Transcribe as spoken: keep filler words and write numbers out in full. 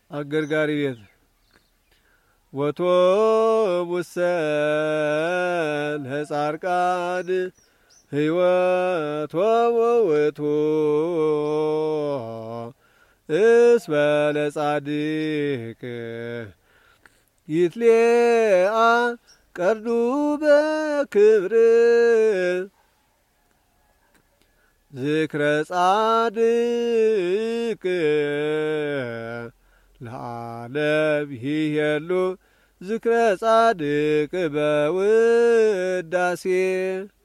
አገርጋሪ ቤት ወቶ ውሰን ህጻርቃድ ህይወት ወውቱ እስበለ ጻድቅ ይትሌአ ቀርዱ በክብር ዝክረ ጻድቅ ለዓለም ይሄሉ ዝክረ ጻድቅ በውዳሴ